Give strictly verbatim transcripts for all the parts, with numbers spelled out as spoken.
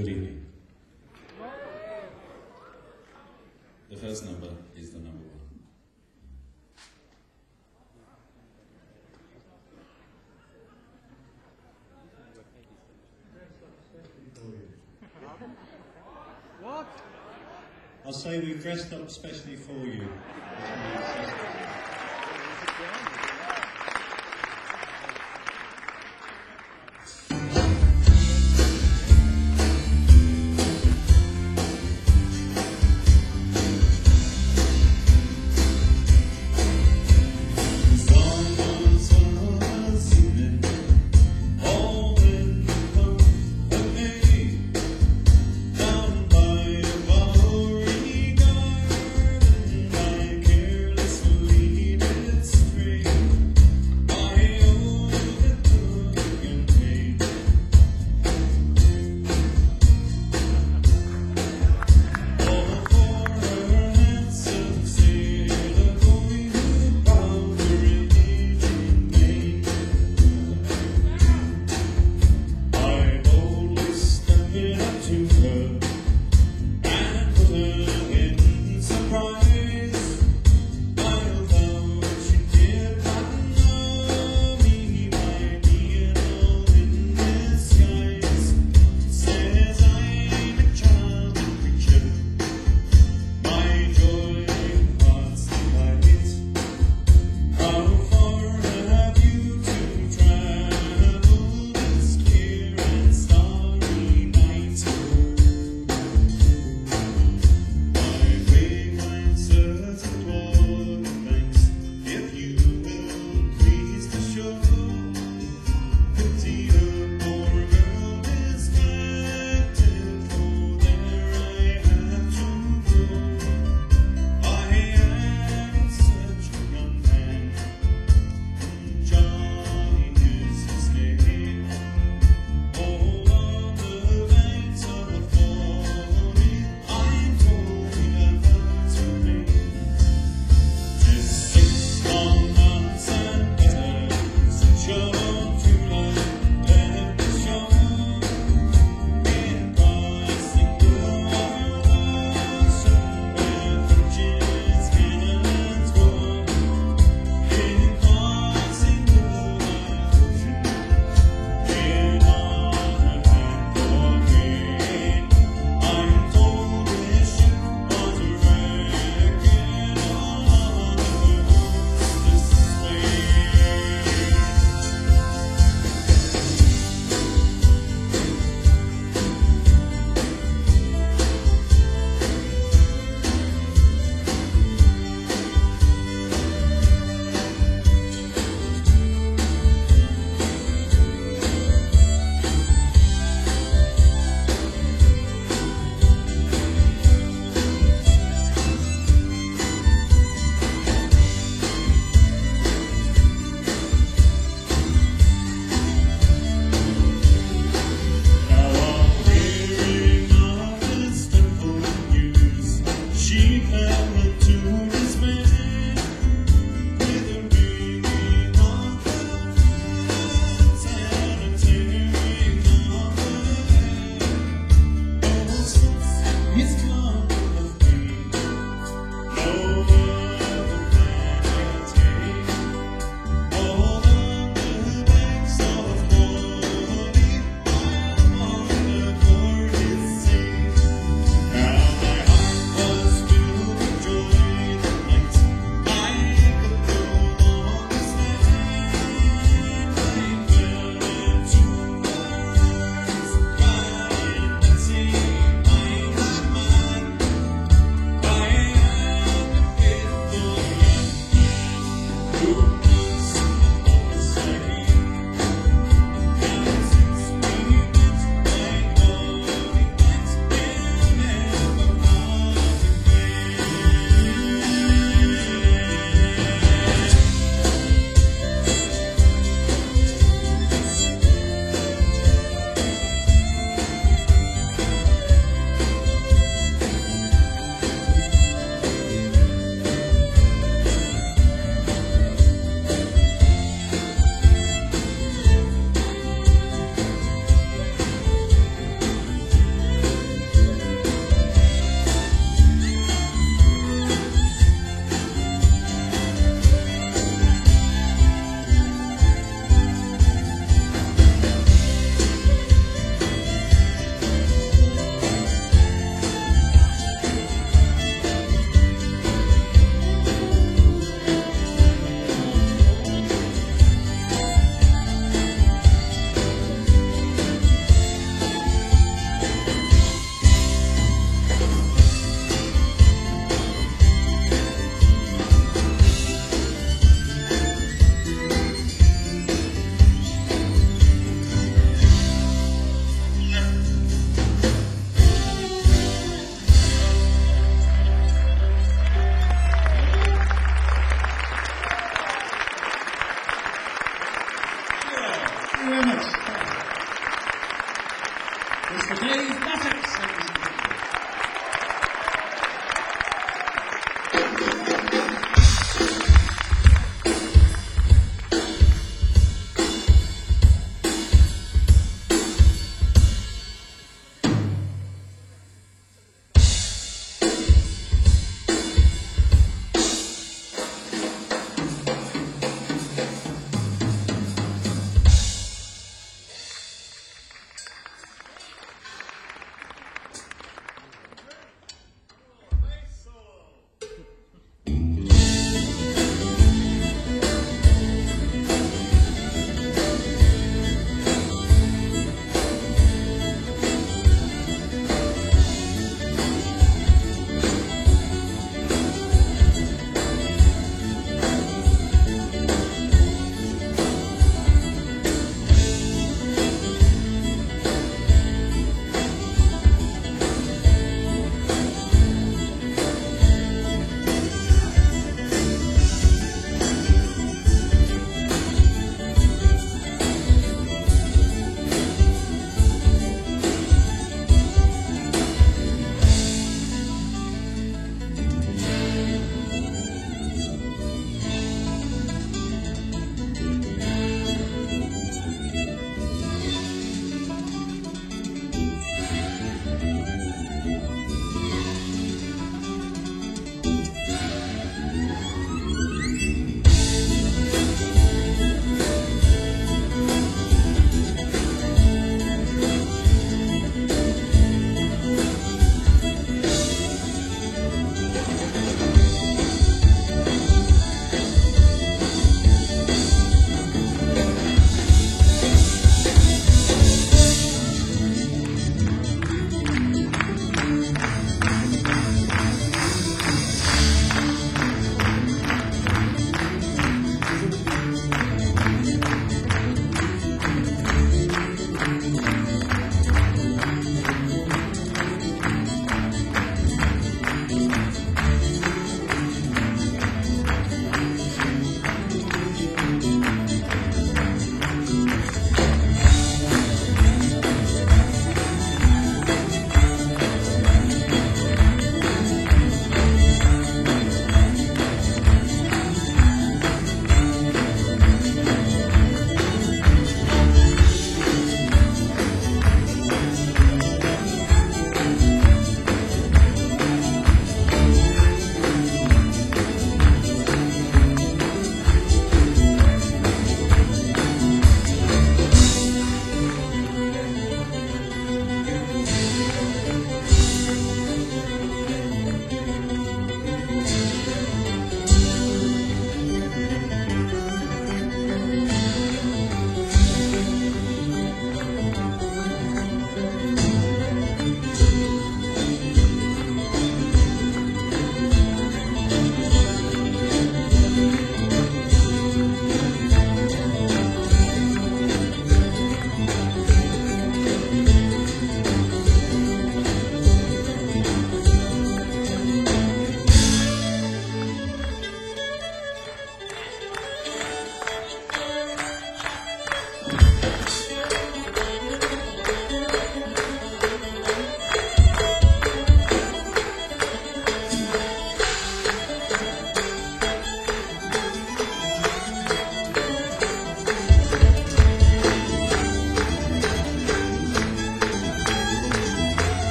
Good evening. The first number is the number one. What? I'll say we've dressed up specially for you.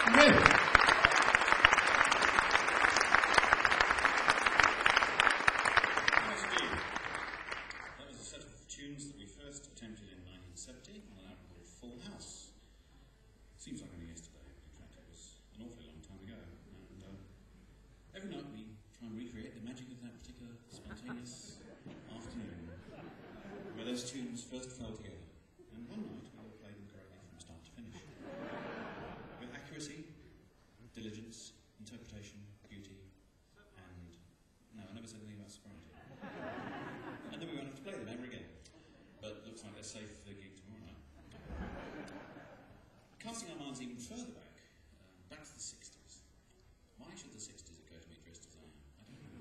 That was a set of tunes that we first attempted in nineteen seventy on an album called Full House. Seems like only yesterday. In fact, it was an awfully long time ago. And uh, every night we try and recreate the magic of that particular spontaneous afternoon where those tunes first fell together. And one night we all played them correctly from start to finish. With accuracy, diligence, interpretation, beauty, and... No, I never said anything about sobriety. And then we won't have to play them ever again. But looks like they're safe for the gig tomorrow night. Casting our minds even further back, uh, back to the sixties. Why should the sixties occur to me dressed as I am? I don't know.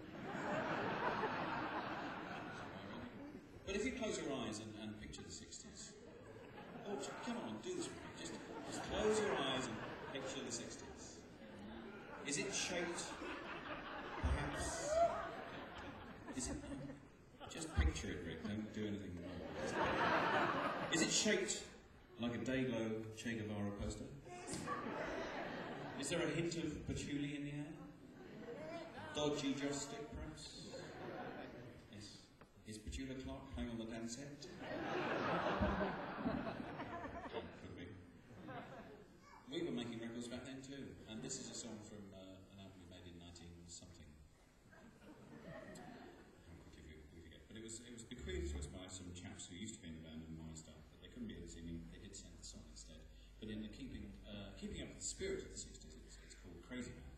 But if you close your eyes and, and picture the sixties, oh, come on, do this with me. Just, just close your eyes and picture the sixties. Is it shaped, perhaps? Is it? Just picture it, Rick. Don't do anything more. Is it shaped like a Day-Glo Che Guevara poster? Is there a hint of patchouli in the air? Dodgy joss stick, perhaps? Yes. Is Petula Clark playing on the dancette? Could be. We were making records back then too, and this is a song from uh, an album we made in nineteen something. But it was, it was bequeathed to us by some chaps who used to be in the band and my stuff, but they couldn't be here this evening. They did send the song instead. But in the keeping, uh, keeping up with the spirit of the sixties, it's, it's called Crazy Man.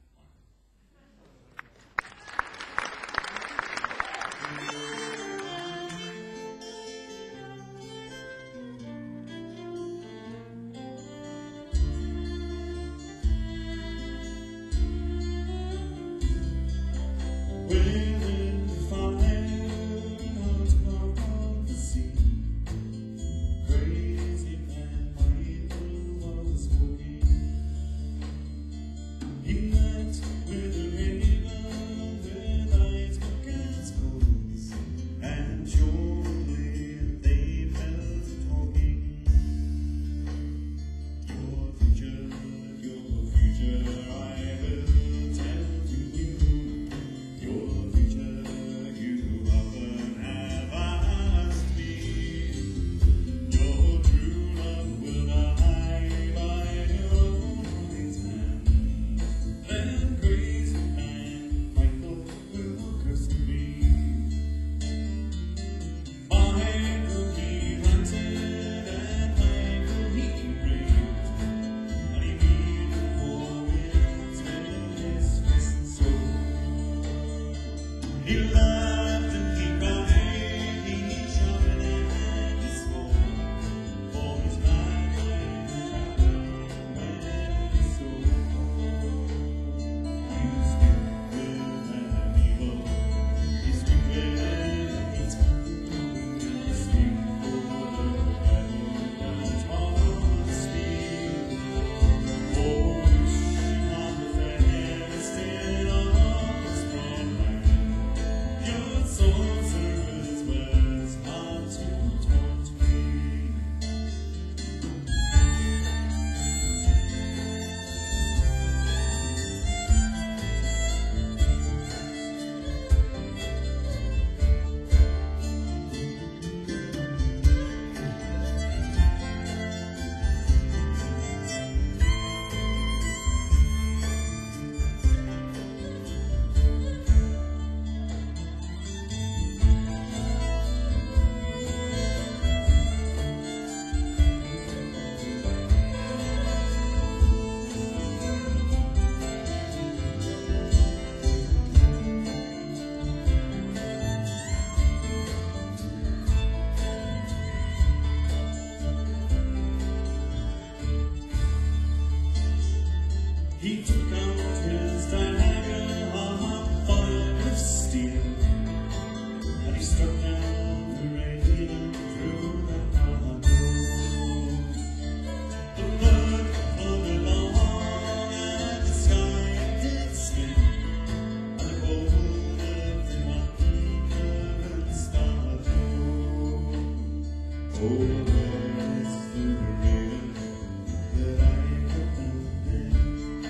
He took out his dagger, a fire of steel, and he struck down the raven through the hard road. The blood flooded along, and the sky did spin, and the gold of the mountain started to oh, where is the raven that I have found?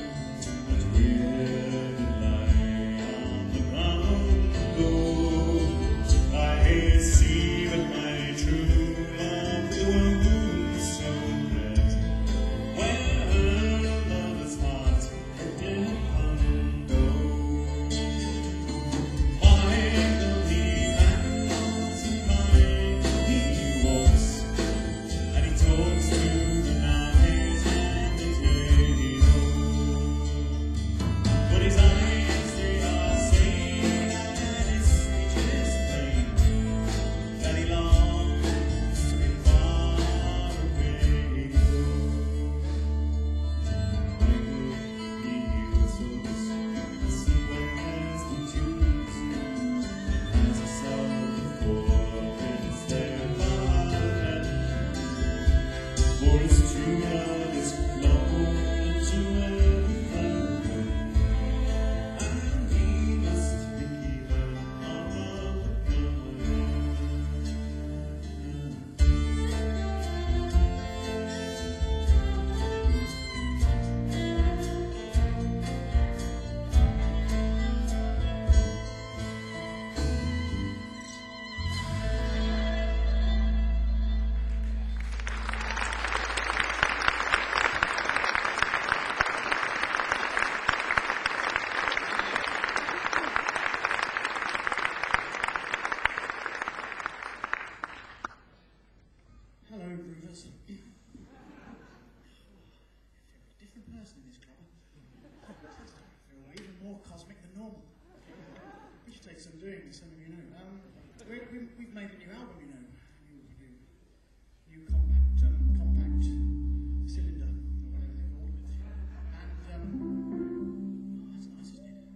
second person in this club. We're even more cosmic than normal. Which takes some doing, as some of you know. Um, we, we, we've made a new album, you know. New, new, new compact, um, compact cylinder, or whatever they're called. And, um, oh, that's nice, isn't it?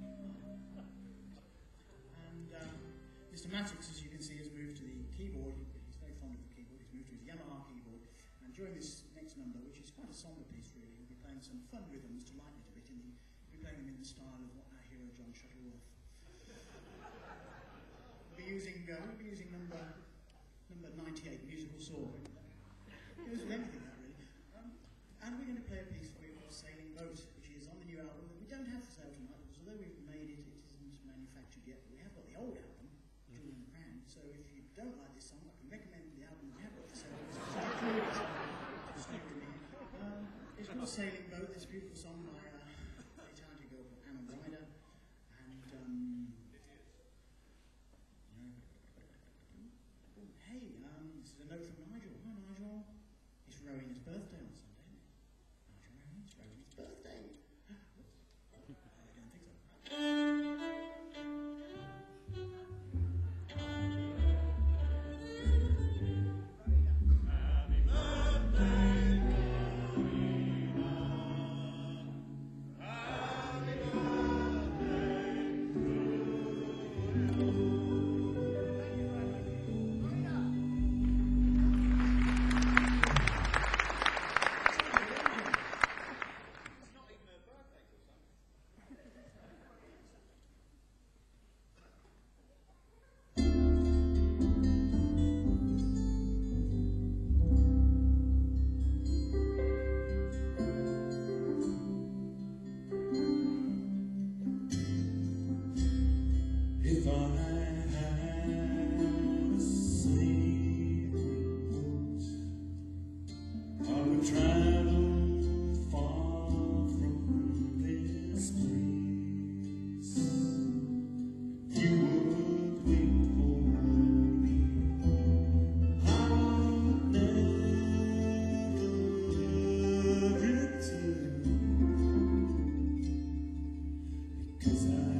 And um, Mister Matix, as you can see, has moved to the keyboard. He's very fond of the keyboard. He's moved to his Yamaha keyboard. And during this next number, which is quite a somber piece, really, he'll be playing some fun rhythms to lighten it a bit. In the, he'll be playing them in the style of what our hero John Shuttleworth. We'll be using, uh, we'll be using number number ninety-eight, Musical Sword. It was with anything, that really. Um, and we're going to play a piece for you called Sailing Boat, which is on the new album that we don't have for sale tonight, because although we've made it, it isn't manufactured yet, but we have got the old album, Julian the Crown. So if you don't like this song, I can recommend the album we have got for sale. It's stick with me. Um, it's called Sailing Boat, this beautiful song by uh, a talented girl called Anna Ryder. And, um, oh, hey, um, this is a note from Nigel. Hi, Nigel. It's Rowena's birthday on Sunday, isn't it? Nigel Rowan, it's Rowena's birthday. I don't think so. If I had a sailboat, I would travel far from this place. You would wait for me. I would never return, because I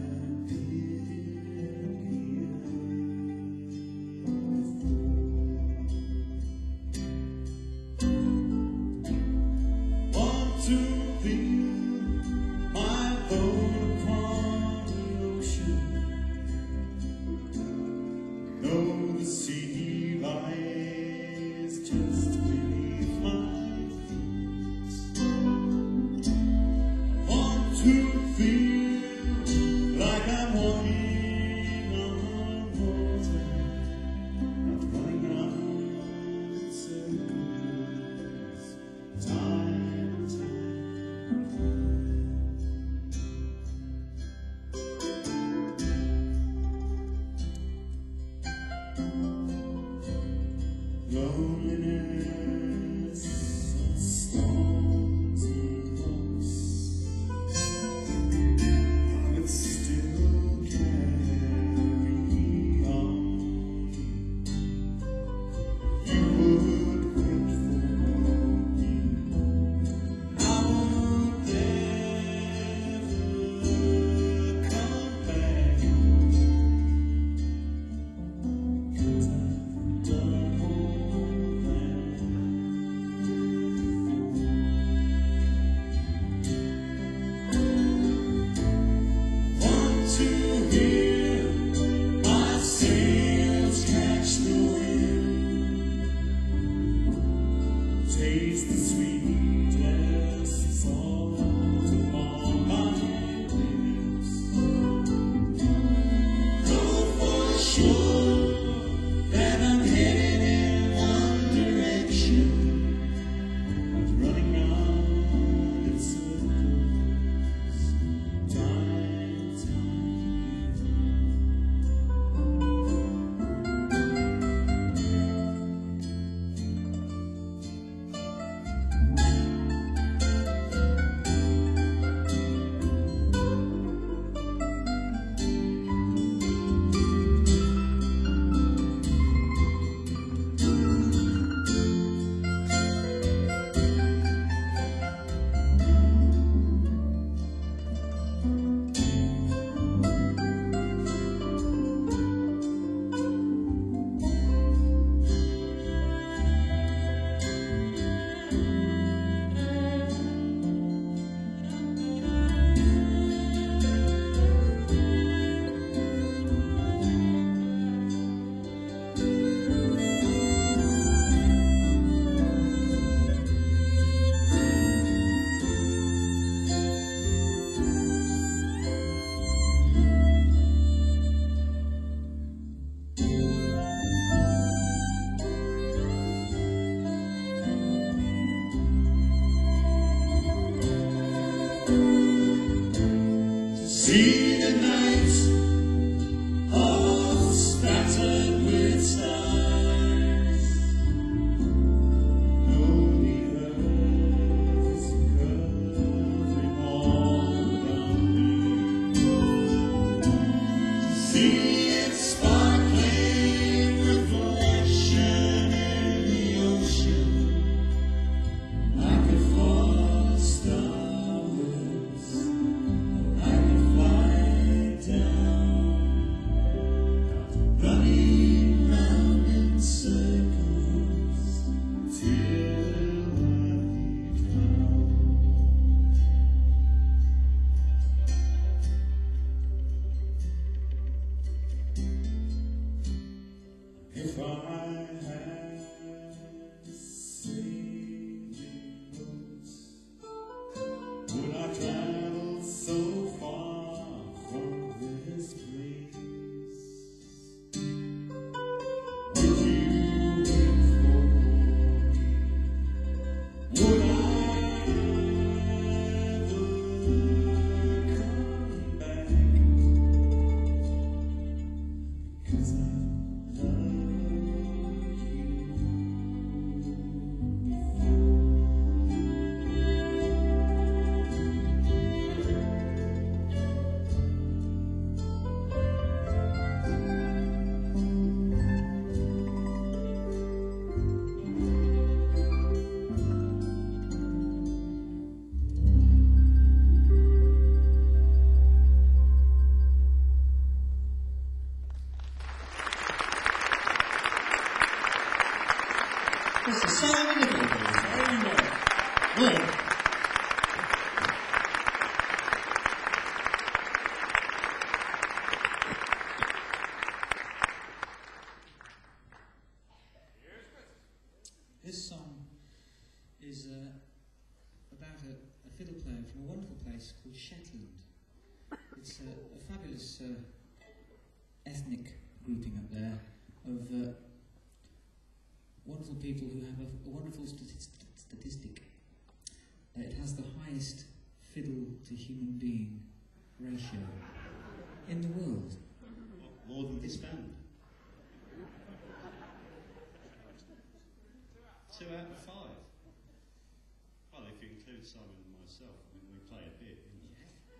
to feel my boat upon the ocean, know the sea lies just beneath my feet. I want to feel like I'm walking on water, not running round in circles, time and time. See the night all spattered with stars. Lonely earth is curving all around me. See its sparkling reflection in the ocean, like a falling star with I can fly down, running round in circles till I drown. If I had sailing boats, would I travel so far from this place? Would you wait for me? Would I ever come back? Because I love you before. That's the sound of the Very well. Well, this song is uh, about a, a fiddle player from a wonderful place called Shetland. It's a, a fabulous uh, ethnic grouping up there of uh, wonderful people who have a, a wonderful stati- statistic. Uh, it has the highest fiddle to human being ratio in the world. More than this band. Two out of five. Well, if you include Simon and myself, I mean, we play a bit, you know.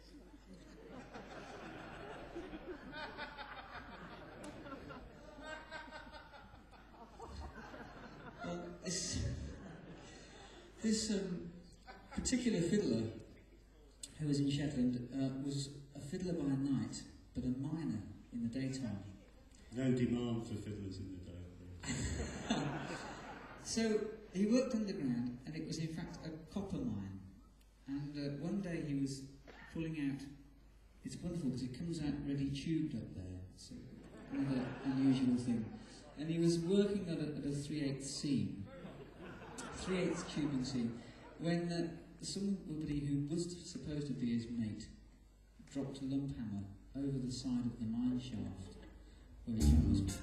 Well, this, this um, particular fiddler who was in Shetland uh, was a fiddler by night, but a miner in the daytime. No demand for fiddlers in the day. So he worked underground, and it was in fact a copper mine. And uh, one day he was pulling out. It's wonderful because it comes out ready tubed up there. It's another unusual thing. And he was working at a, at a three-eighths seam, three-eighths tubing seam, when uh, somebody who was supposed to be his mate dropped a lump hammer over the side of the mine shaft where his young was.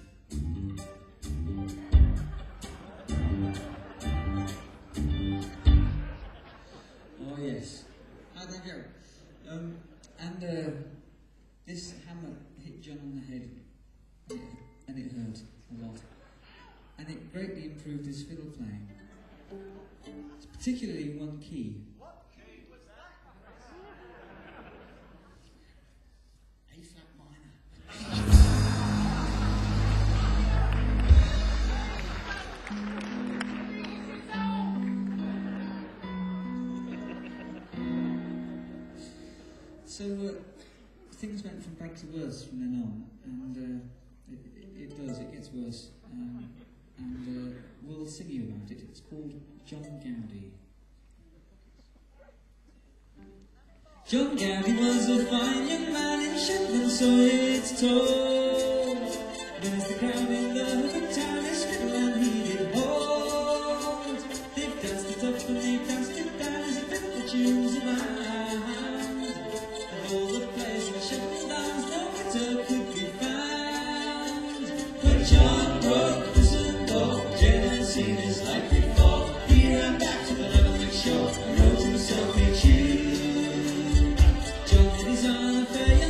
Oh yes, how'd that go? Um, and uh, this hammer hit John on the head, and it hurt a lot. And it greatly improved his fiddle playing, particularly in one key. What key was that? A flat minor. So uh, things went from bad to worse from then on, and uh, it, it, it does, it gets worse. Um, and uh, we'll sing you about it. It's called John Gowdy. John Gowdy was a fine young man in Shetland, so it's told. There's the crowd in the town, his fiddle and he did hold. They've danced it up and they've danced it down as he fiddled the tunes around. And all the players in Shetland lands, no better could be found. When John broke the door, Jane had seen his life before. He ran back to the Leatherneck shore and wrote himself a tune. John did his own affair.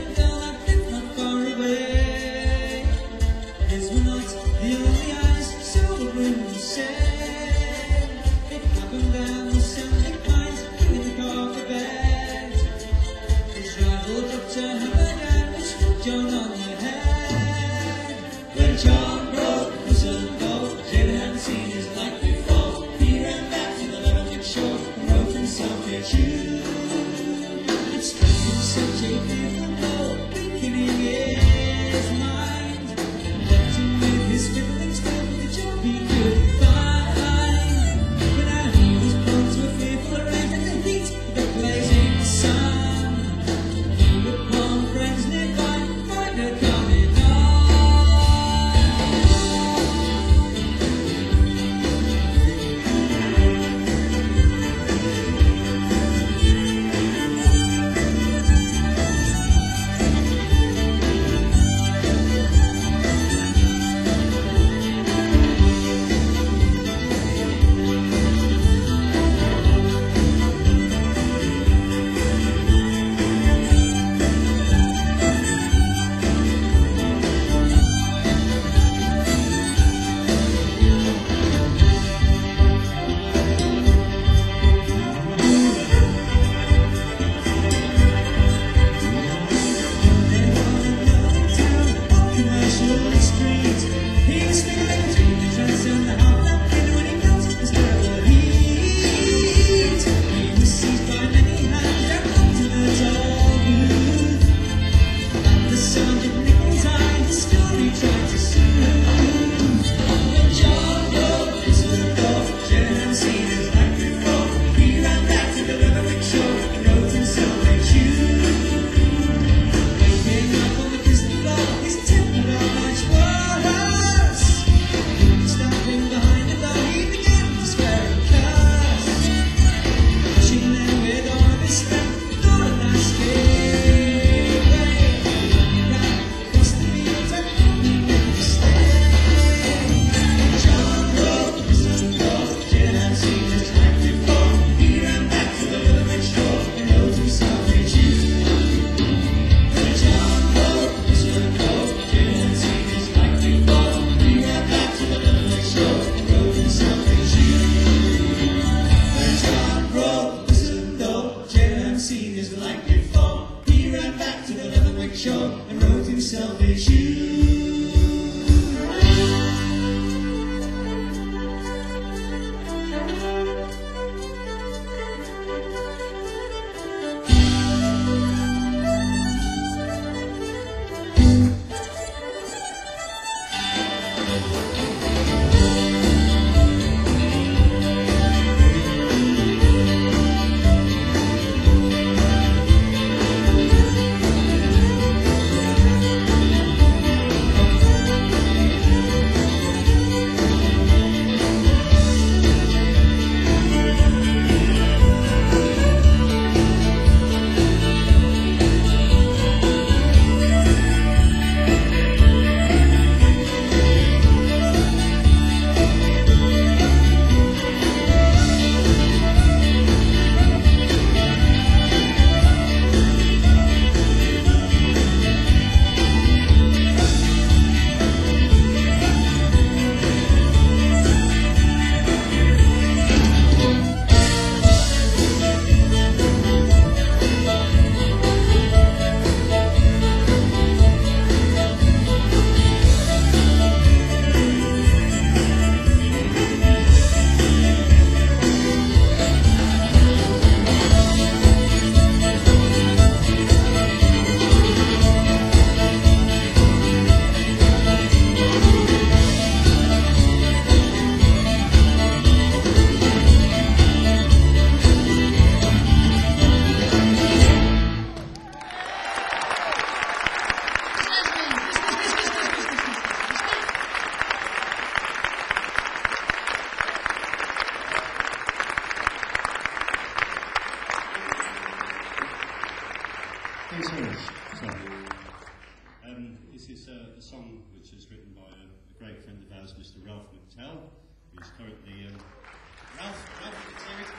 you so much. Sorry. Um, this is uh, a song which is written by a, a great friend of ours, Mister Ralph McTell, who's currently um, Ralph, Ralph, McTell.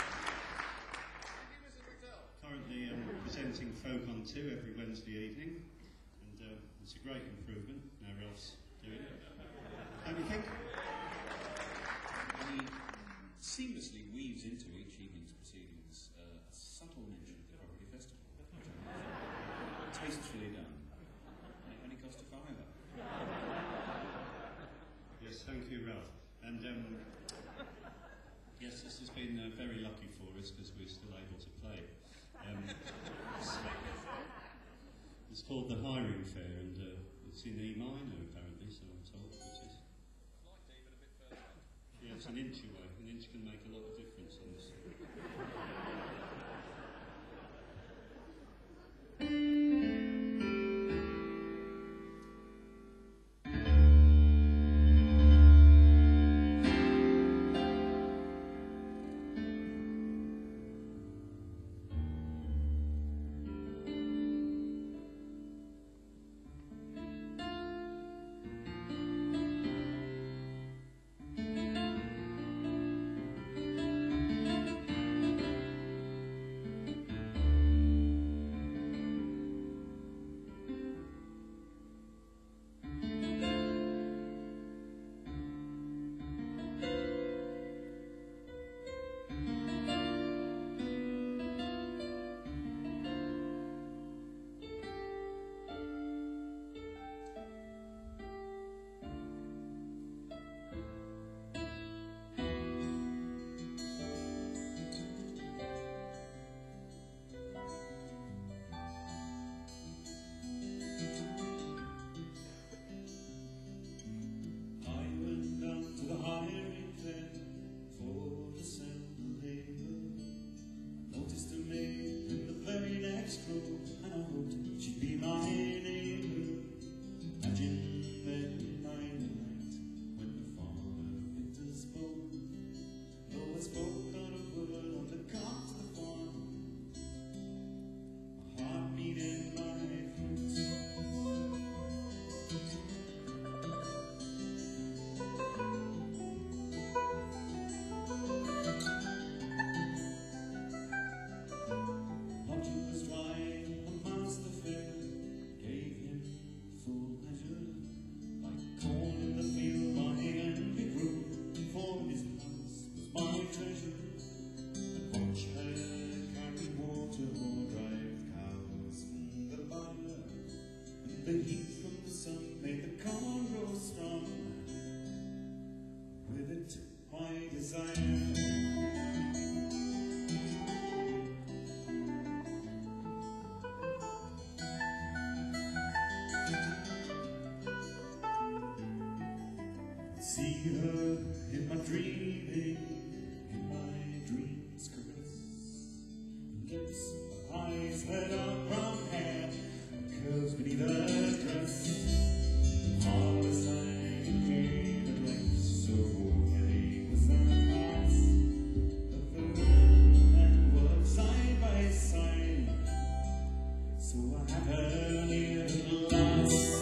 currently um, presenting Folk on Two every Wednesday evening, and uh, it's a great improvement. Now Ralph's doing it. Don't you think? He seamlessly weaves into each evening's proceedings uh, a subtle mention of the Property Festival. Tastefully done. And it only cost a fiver. Yes, thank you, Ralph. And um, yes, this has been uh, very lucky for us because we're still able to play. Um, it's, it's called The Hiring Fair, and uh, it's in E minor apparently, so I'm told, which is yeah, it's an inch away. An inch can make a lot of difference on this. The heat from the sun made the corn grow strong. With it, my desire. See her in my dreaming, in my dreams caress. Lips, eyes, head up, brown hair, curves beneath her dress. All the side came and went, so heavy was her heart. But the world and world side by side, so I had her near at last.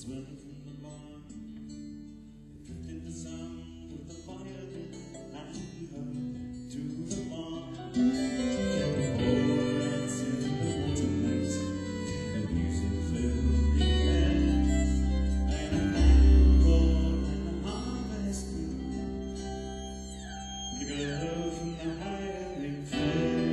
swelling from the barn. They drifted the sound with the violin and he hurried to the barn. Oh, that's in the winter nights, the music filled the air, and a man roared and the harvest grew. The girl from the hiring fair.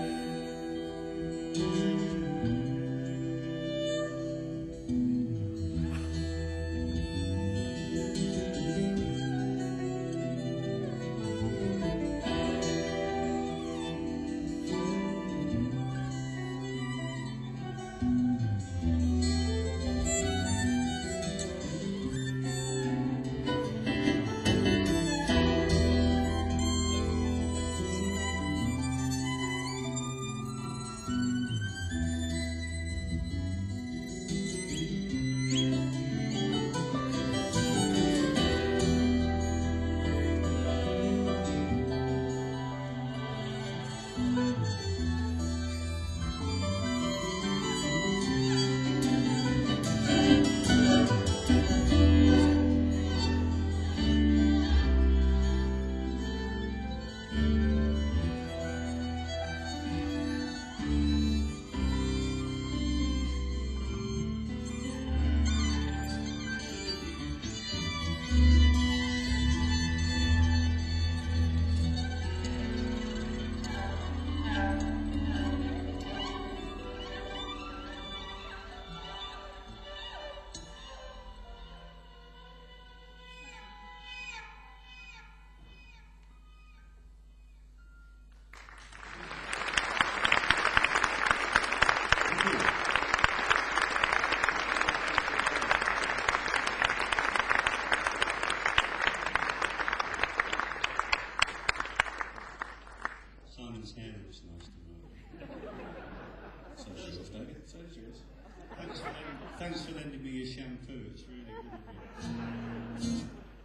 Simon's hair was nice to know. So is yours, David. So is yours. Thanks for, lending, thanks for lending me your shampoo. It's really good of you.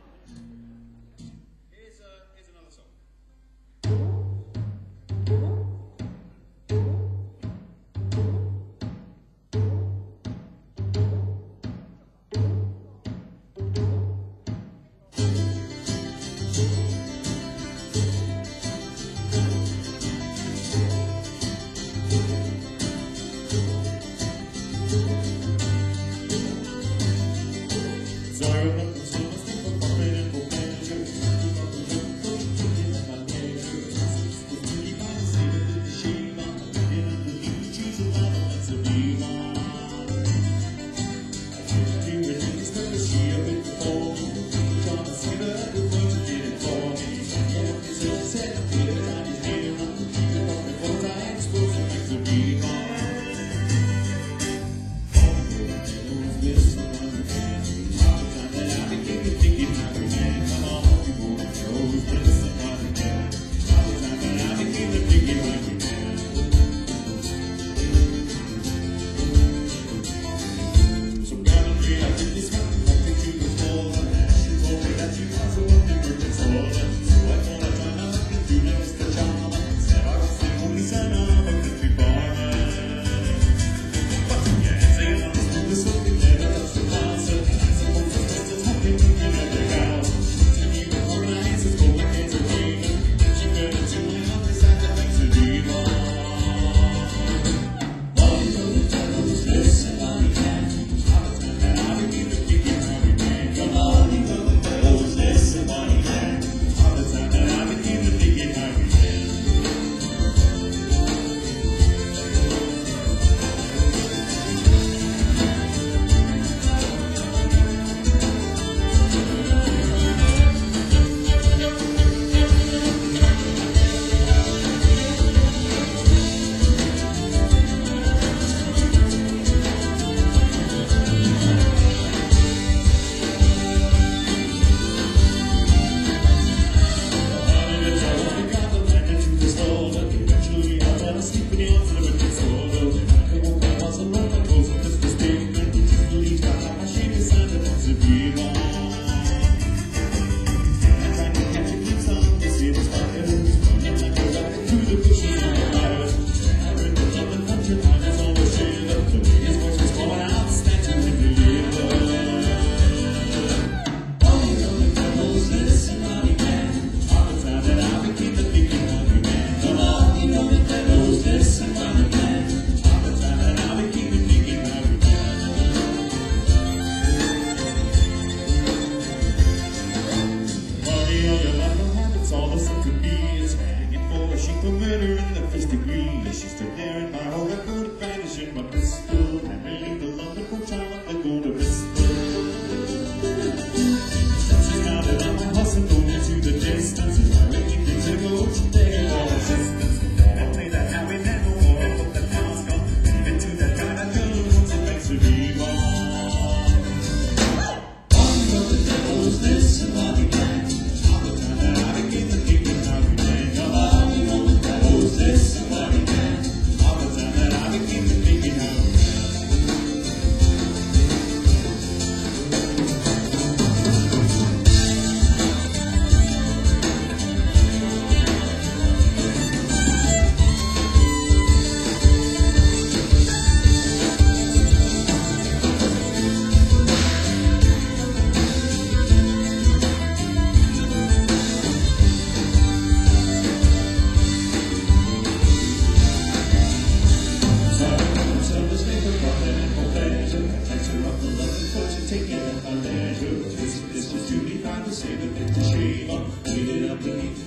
Here's, uh, here's another song. Sorry, but the summer's still popping and popping.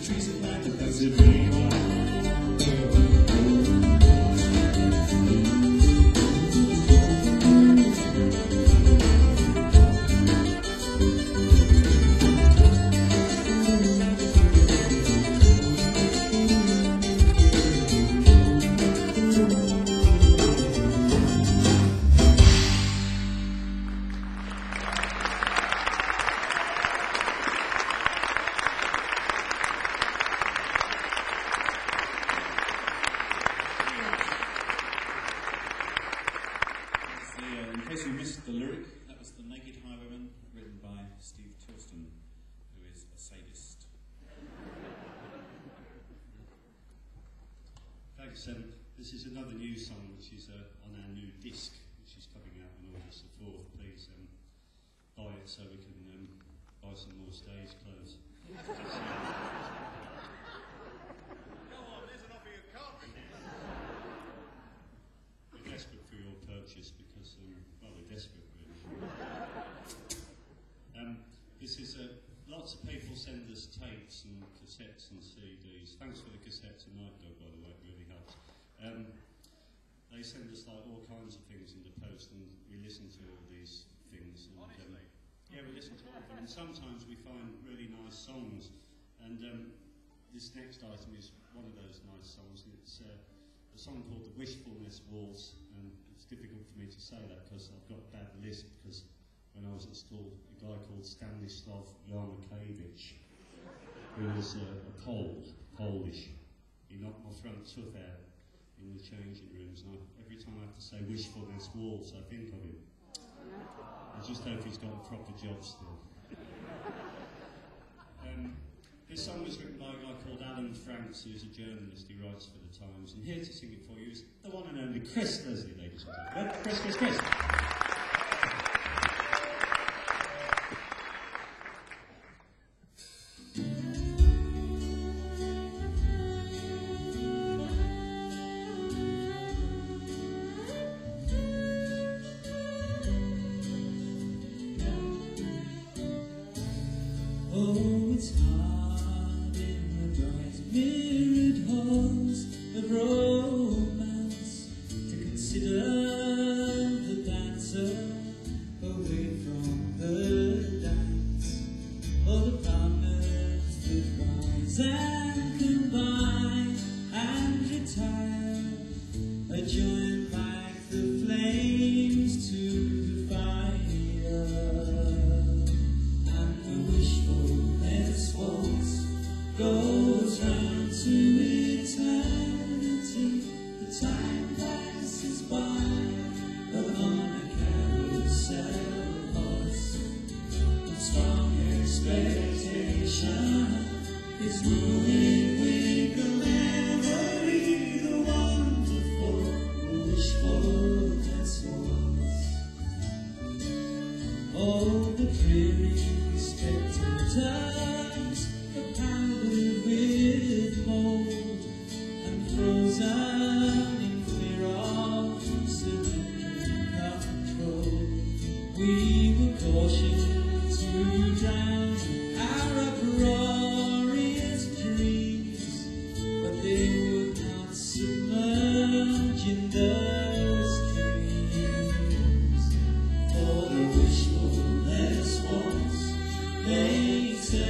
trees are black, but does it really matter? In case you missed the lyric, that was The Naked Highwayman, written by Steve Tilston, who is a sadist. Thanks. Um, this is another new song which is uh, on our new disc, which is coming out on August the fourth. Please um, buy it so we can um, buy some more stage clothes. We're desperate for your purchase because, um, well, we're desperate really. Um, this is uh, lots of people send us tapes and cassettes and C Ds. Thanks for the cassette tonight, Doug, by the way, it really helps. Um, they send us like all kinds of things in the post, and we listen to all these things. And, um, yeah, we listen to all of them, and sometimes we find really nice songs. And um, this next item is one of those nice songs. It's uh, a song called The Wishfulness Waltz, and it's difficult for me to say that because I've got a bad lisp, because when I was at school, a guy called Stanislav Yarmakevich, who was uh, a Pole, Polish, he knocked my front tooth out in the changing rooms, and I, every time I have to say Wishfulness Waltz, I think of him. I just hope he's got a proper job still. Um, this song was written by a guy called Alan Franks, who's a journalist. He writes for the Times, and here to sing it for you is the one and only Chris Leslie, ladies and gentlemen. Chris, Chris, Chris. Oh, it's hard in the bright mirrored halls of romance to consider the dancer away from the dance, or the partners that rise and combine and retire, a join like the flames to the fire. Goes round to eternity, the time passes by upon a carousel horse, and strong expectation is moving with the memory, the wonderful wishfulness waltz. Oh, the dreary spectators, powdered with mold and frozen in fear of cylindrical control. We were cautioned to drown our uproarious dreams, but they would not submerge in those dreams. For the wishfulness waltz makes a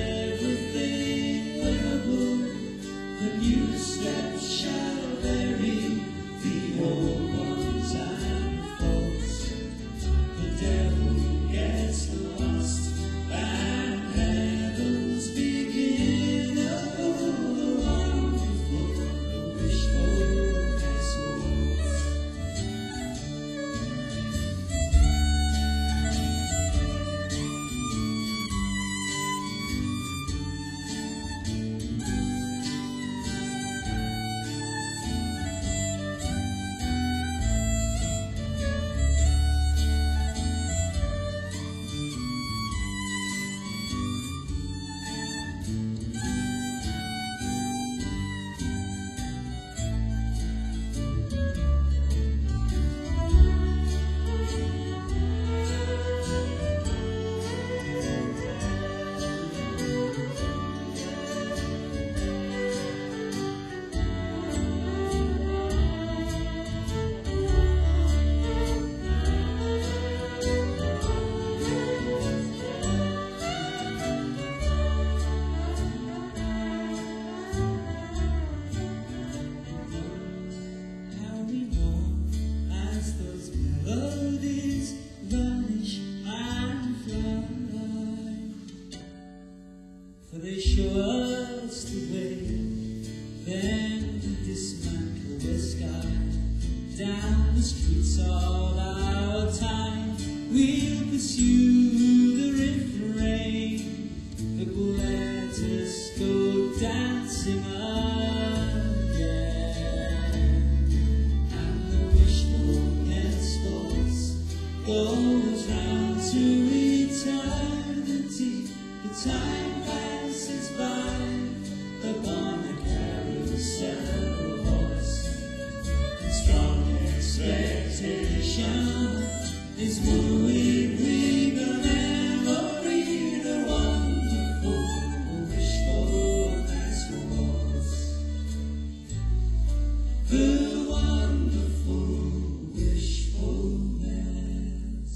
flowing river memory, the wonderful, wishful as was. The wonderful wishfulness.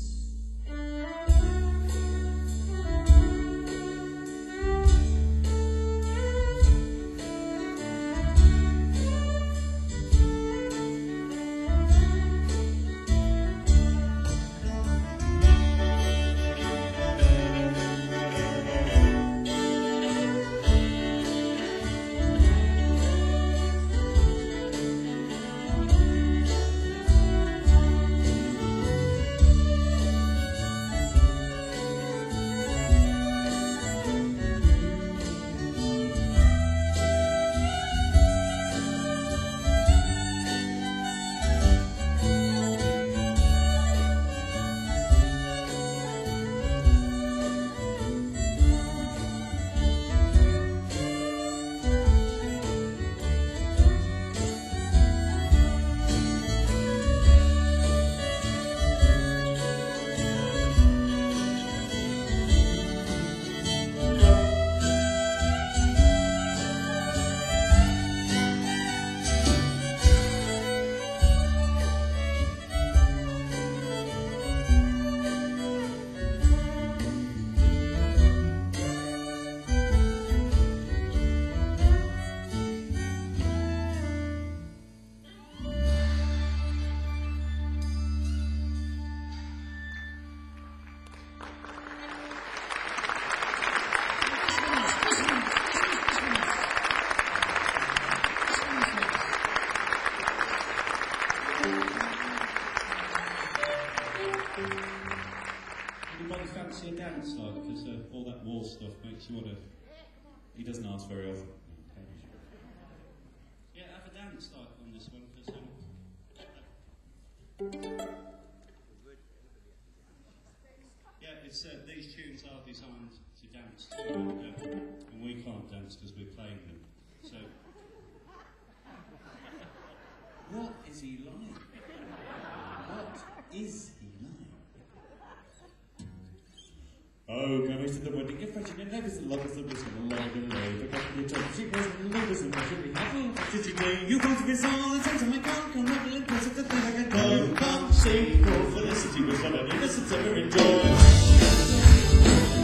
Anybody fancy a dance like? Because uh, all that wall stuff makes you want to. He doesn't ask very often. Yeah, have a dance like on this one. Cause, um, yeah, it's uh, these tunes are designed to dance to, and, uh, and we can't dance because we're playing them. So. What is he like? What is he like? Oh, coming to the wedding, if I should never see love as a vision along the way. The company told she was in the love as a vision. We have all did you day. You want to be all the sense of my car, come up and press it the thing I can go. Come, sing, for felicity was what I need. Listen to her enjoy.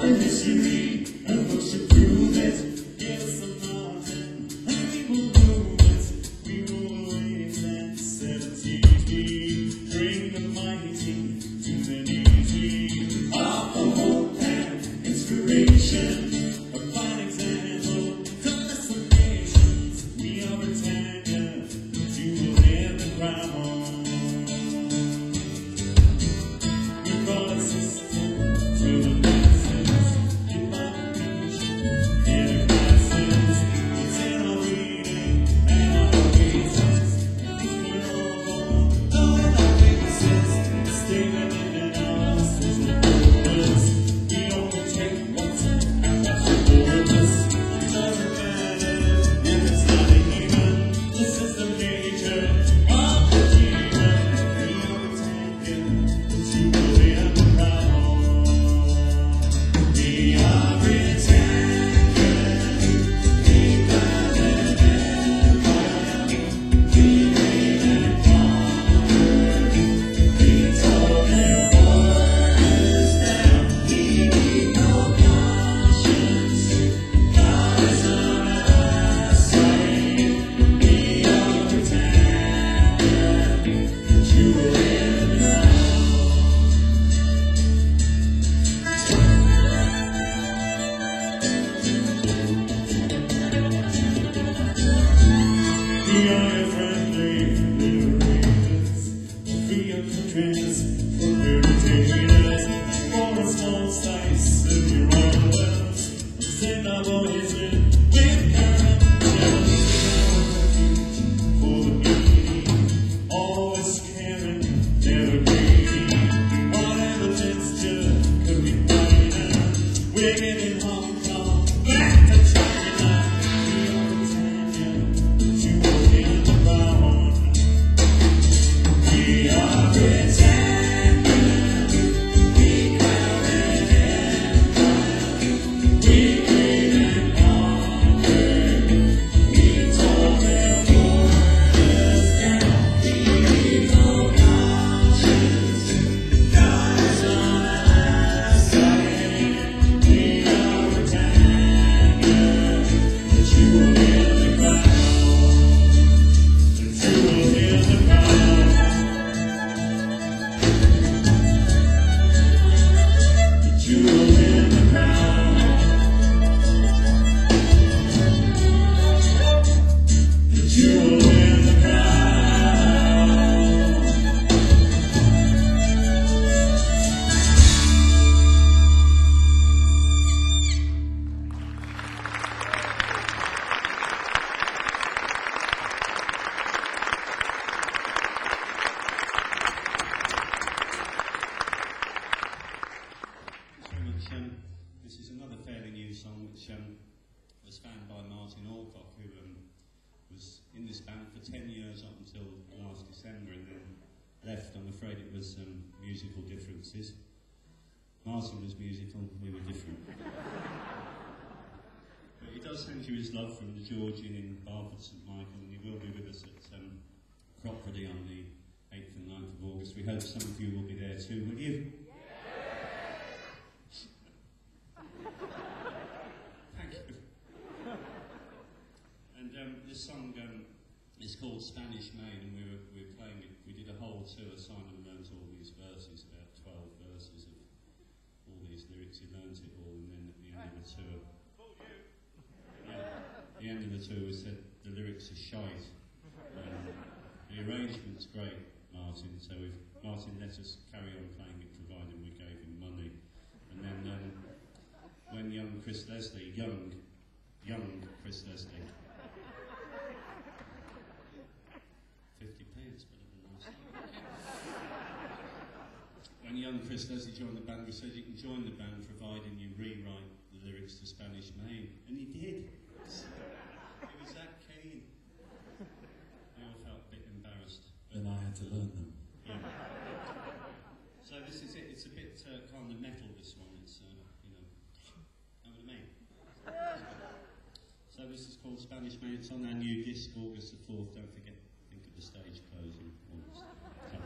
the history and push it through it. Yes, I'm nothing, and we will do it. We will wave that seventy feet, bring the mighty to the easy. Of the hope and inspiration, a fine example to lesson nations. We are Britannia, jewel in the crown. We brought a system to the masses, in moderation, in our classes. It's in our reading and our reasons. If we're all born, knowing our weaknesses, staying in our social purpose. We only take what's and that's for us. It doesn't matter if it's not even. This is the nature of the kingdom. We are Britannia, but you will be a crown. We are Britannia, England and Empire. We reign and conquer. We tore their borders down. We need no conscience. God is on our side. We are Britannia, but you will live in the We are your friendly little ravens, free of the trends for irritators. For a small slice of your own wells, send our boys in with current shells. For the beauty, always caring, never greedy. Whatever gesture could be finer, wicked in Hong Kong, back to China. We are Britannia, but you will in the crown. We are Britannia, we crown an empire. We reign and conquer. We tore their borders down. We need no conscience. God is on our side. We are Britannia, but you will hear the crown. But you will hear the crown. But you will hear the crown. But you will hear the crown. Thanks very much. Um, this is another fairly new song which um, was found by Martin Alcock, who um, was in this band for ten years up until last December and then left. I'm afraid it was um, musical differences. Martin was musical, we were different. But he does send you his love from the Georgian in Barford St Michael, and he will be with us at um, Cropredy on the eighth and ninth of August. We hope some of you will be there too, will you? Thank you. And um, this song um, is called Spanish Main, and we were, we were playing it. We did a whole tour. Simon learnt all these verses, about twelve verses of all these lyrics. He learnt it all, and then at the end of the tour, yeah, the end of the tour we said the lyrics are shite. Um, the arrangement's great, Martin. So if Martin let us carry on playing it, provided we gave him money. And then um, when young Chris Leslie, young, young Chris Leslie, fifty p, it's better than last time. When young Chris Leslie joined the band, we said you can join the band providing you rewrite the lyrics to Spanish Main. And he did. He was that keen. We all felt a bit embarrassed. And I had to learn them. Yeah. So this is it. It's a bit uh, kind of metal, this one. It's, uh, you know, know what I mean? So this is called Spanish Main. It's on our new disc, August the fourth. Don't forget, think of the stage closing. August. Come.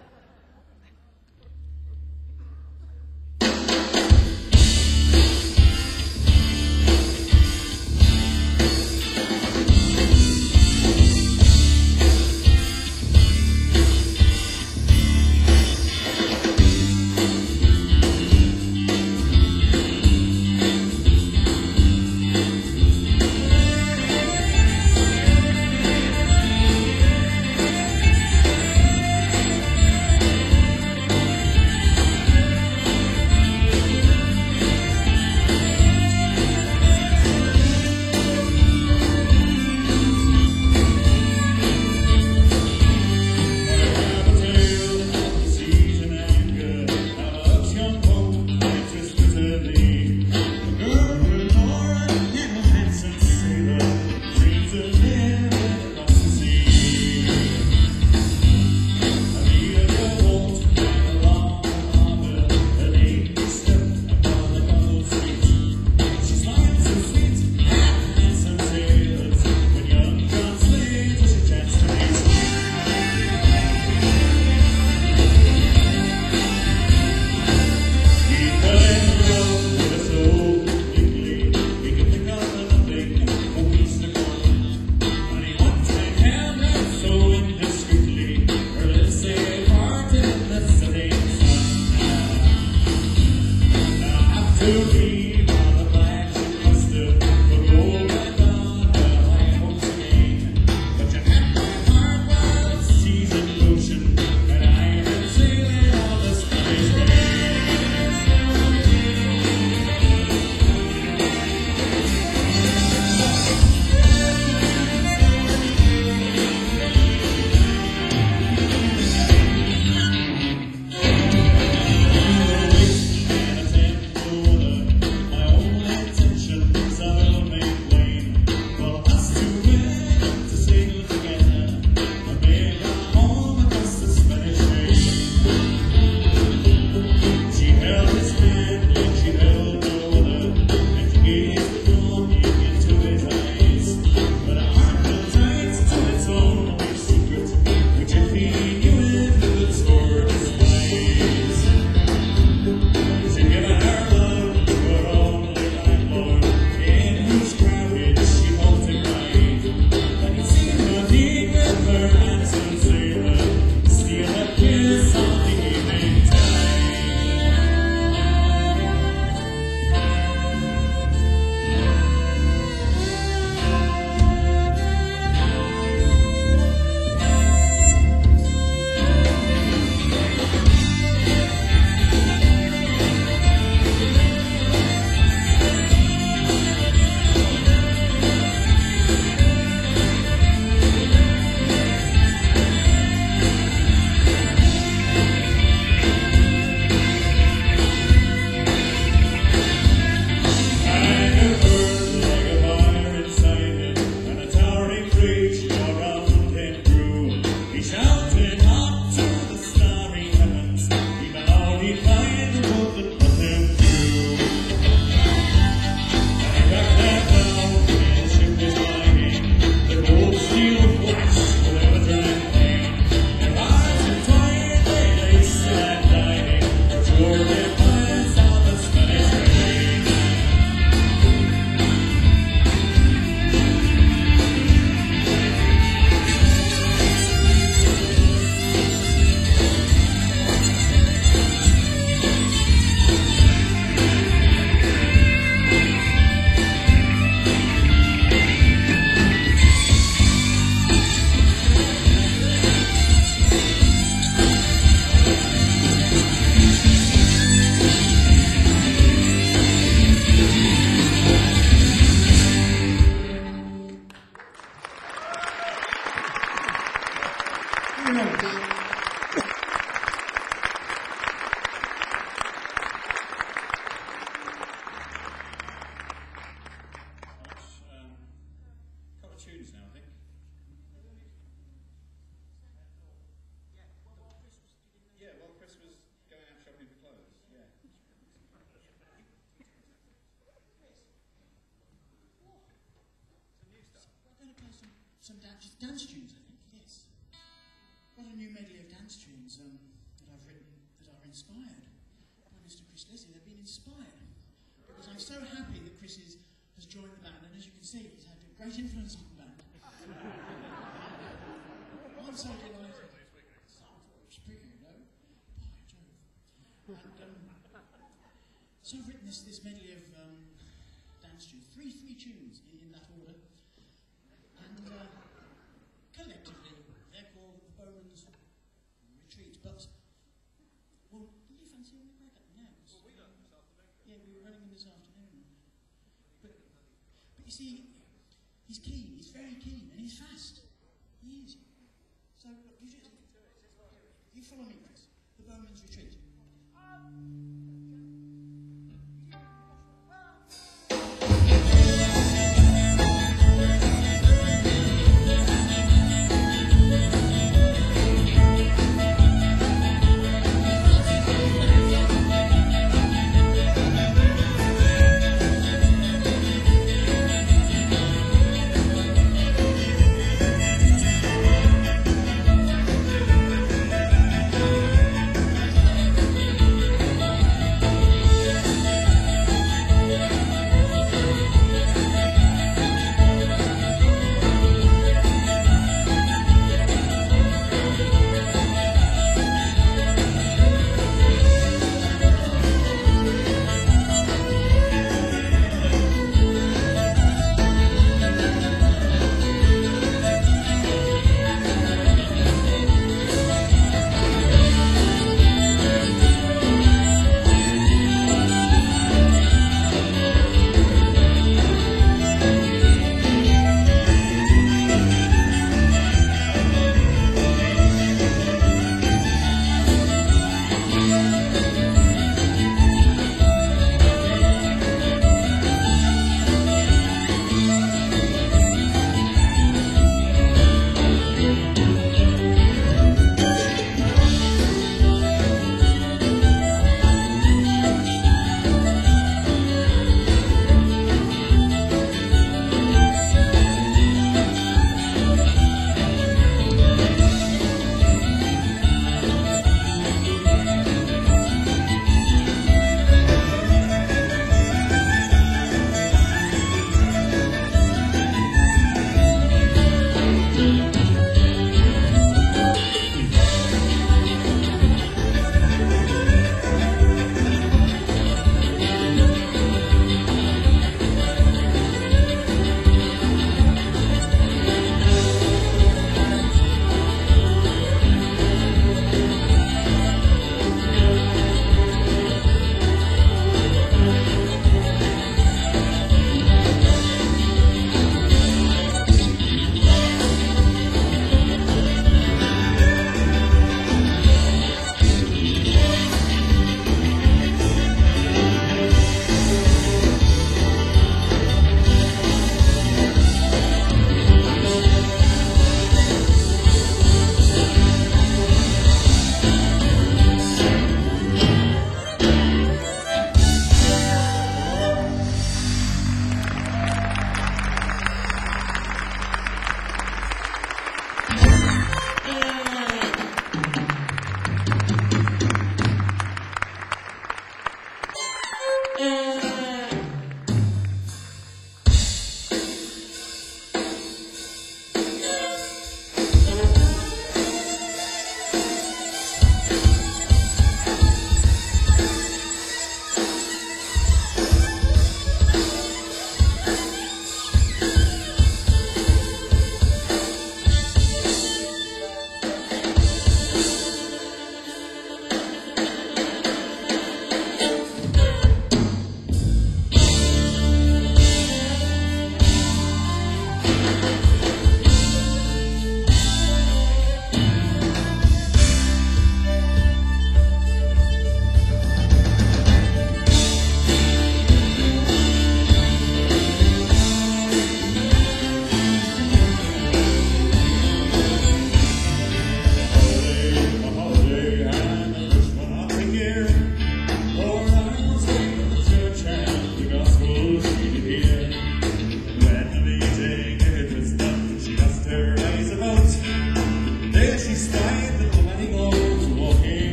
some dance, dance tunes, I think, yes. Got a new medley of dance tunes um, that I've written that are inspired by Mister Chris Lissy. They've been inspired because I'm so happy that Chris is, has joined the band, and as you can see, he's had a great influence on the band. I'm so delighted. Speaking, you know, by Jove. And, um, so I've written this, this medley of um, dance tunes, three three tunes in, in that order, and uh, collectively they're called the Bowman's Retreat. But well, did you fancy having a crack at them now? Well, we done this afternoon. Yeah, we were running them this afternoon. But, but you see, he's keen. He's very keen, and he's fast. He is. So look, you just you follow me, Chris. The Bowman's Retreat. Thank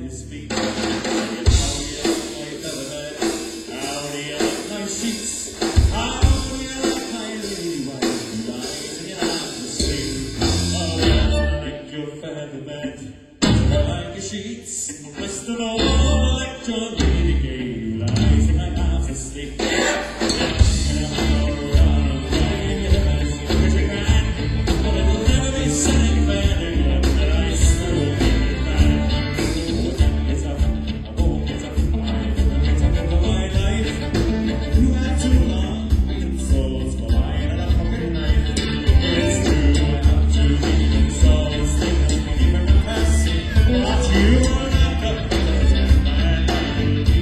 his feet. How do you like my feather bed? How do you like my sheets? How do you like my lily white lies in your arms to sleep? Oh, I like your feather bed. I like your sheets. Best of all, I like your lady gay who lies in my arms to sleep. And I'm all around, crying in a mess, which I can. But it will never be sang better again, but I still keep it back. I won't get up, I won't get up, I won't get up over my life. You had too long, and souls for lying at a pocket knife. It's true, I have to be souls, think I'm even a mess. But you are not the man.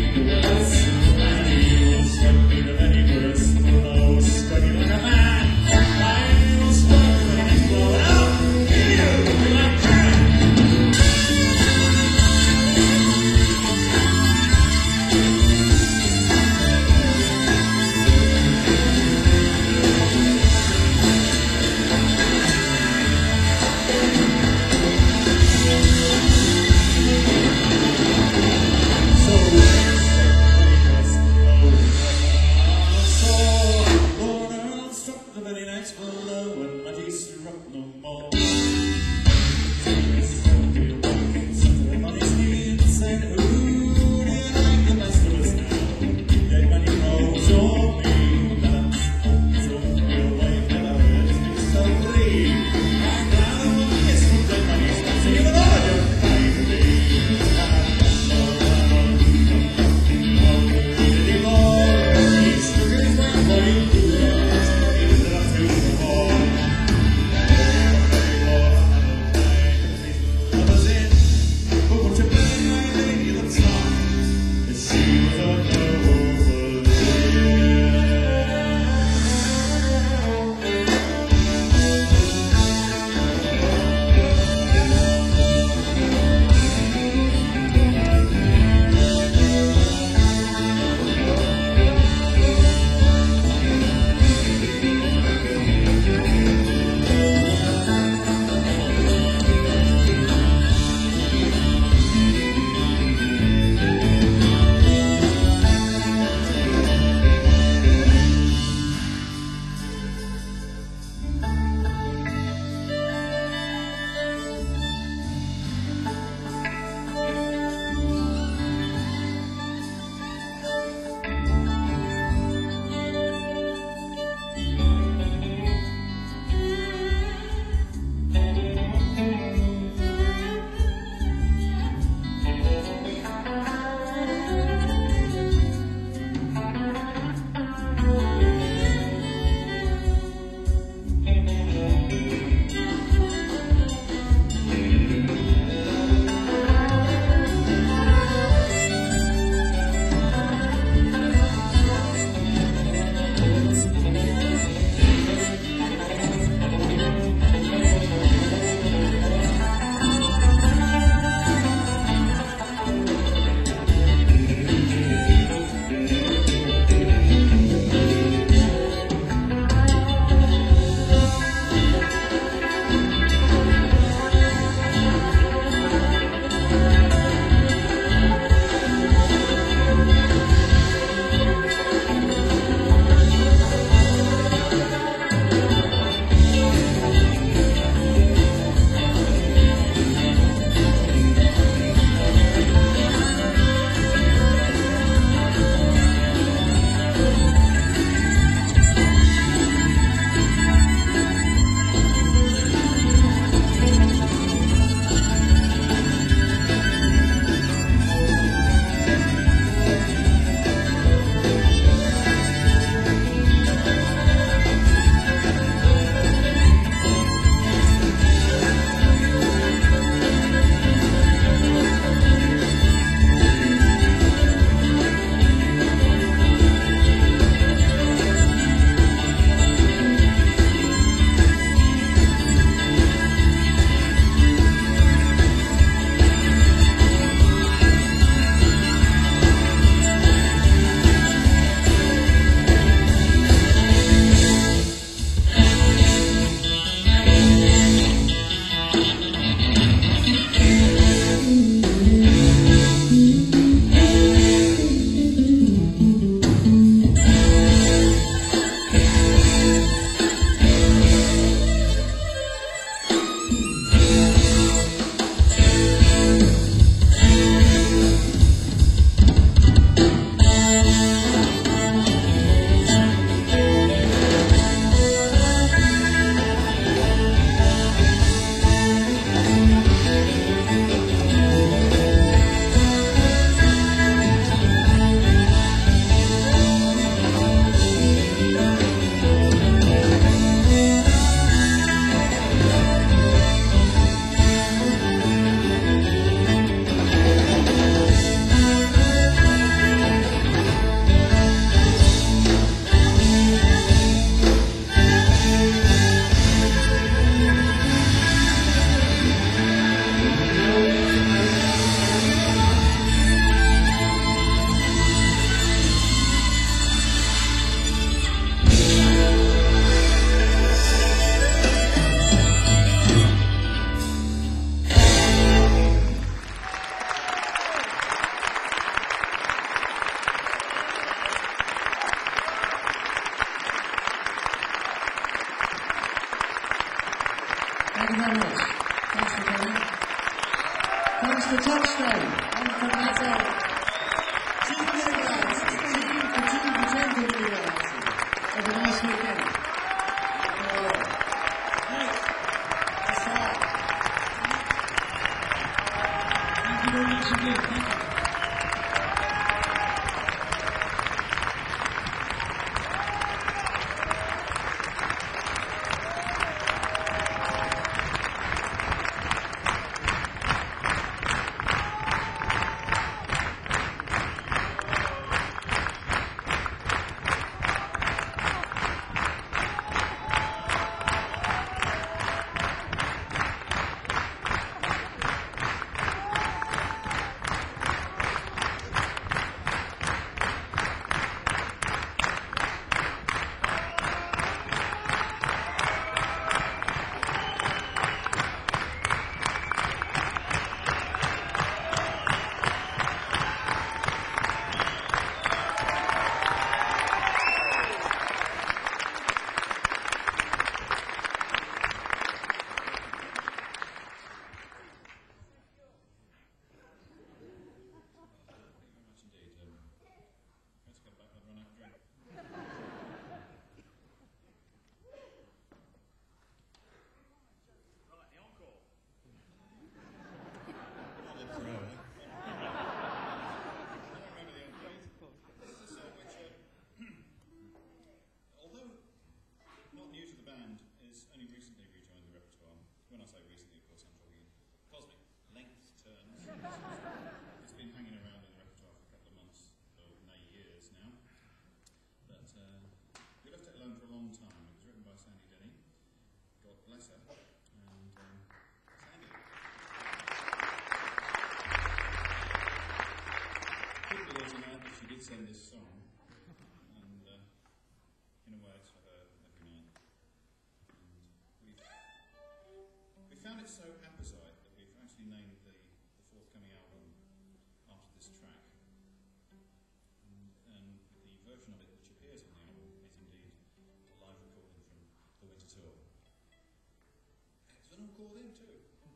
did send this song, and uh, in a way it's for her every night. And we we found it so apposite that we've actually named the, the forthcoming album after this track. And, and the version of it which appears on the album is indeed a live recording from the Winter Tour. It's been all called in too.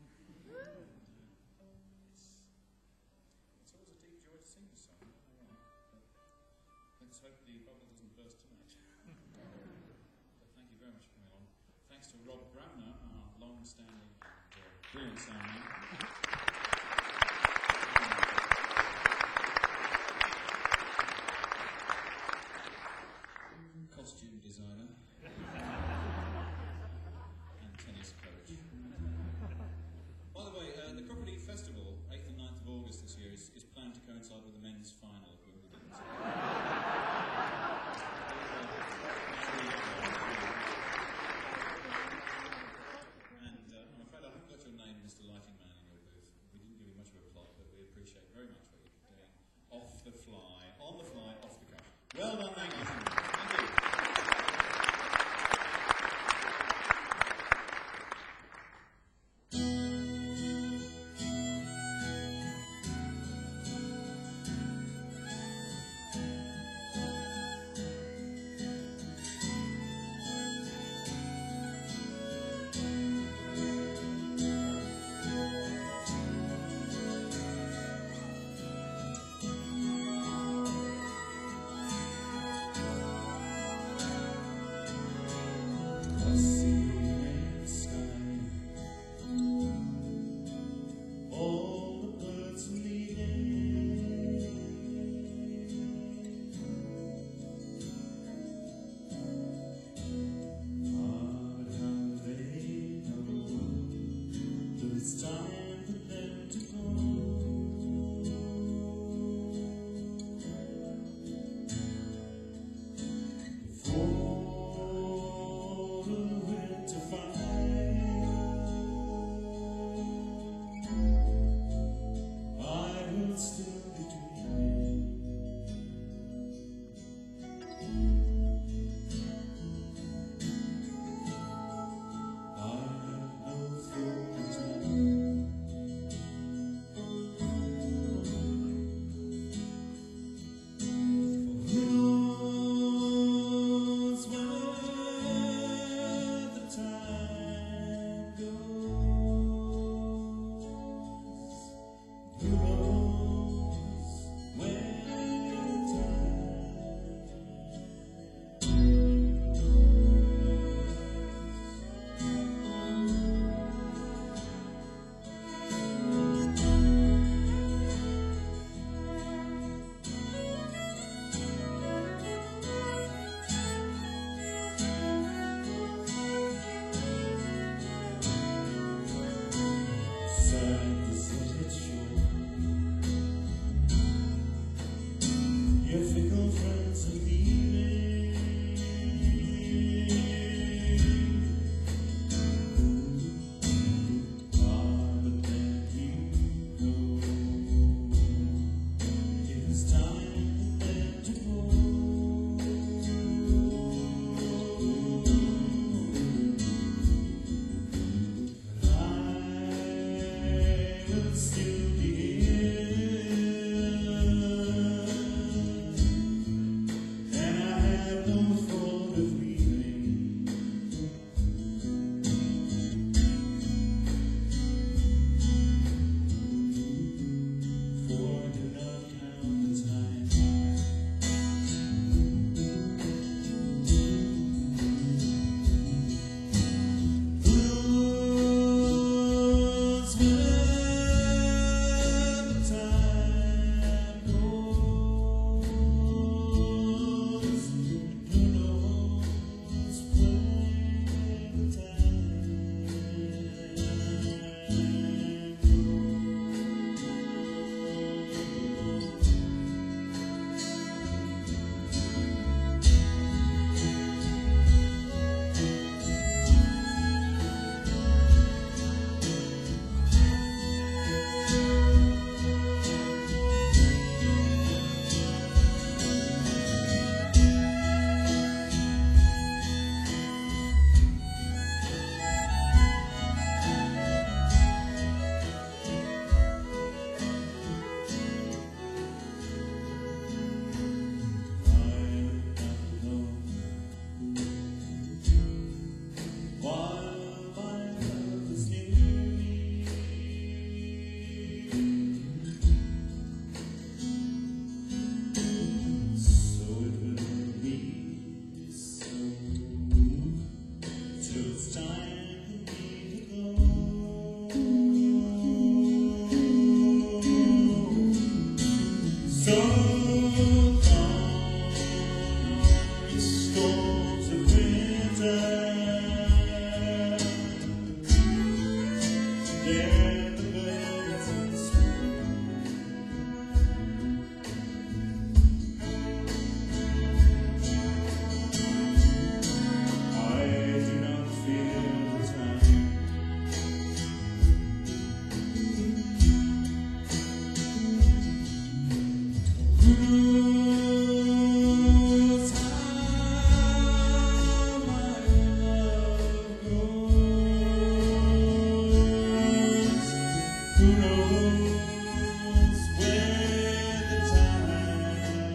It's, it's always a deep joy to sing this song. I don't know why, but let's hope the bubble doesn't burst tonight. But thank you very much for coming along. Thanks to Rob Brabner, our long-standing and uh, brilliant sound man. Costume designer and tennis coach. By the way, uh, the Cropredy Festival, eighth and ninth of August this year, is, is planned to coincide with the men's final of Wimbledon. And uh, I'm afraid I haven't got your name, Mister Lighting Man, in your booth. We didn't give you much of a plot, but we appreciate very much what you're doing. Off the fly, on the fly, off the cuff. Well done, thank you. Thank you. So calm, the storms of winter, then the birds in spring. I do not fear the time. Whose how my love goes? Who knows where the time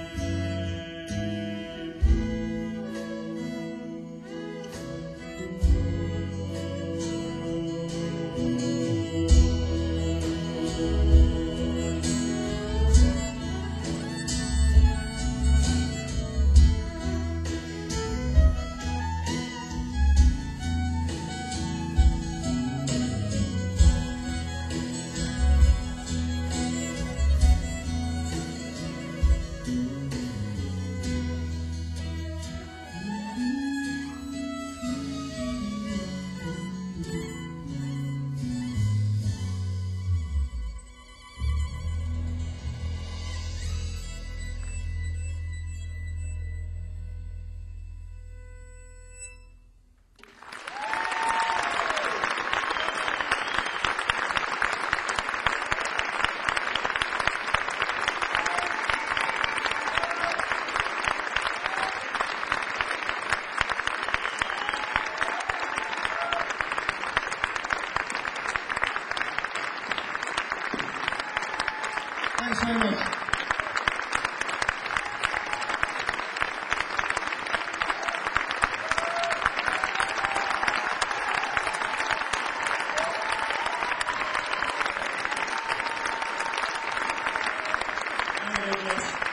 Thanks very much. God bless.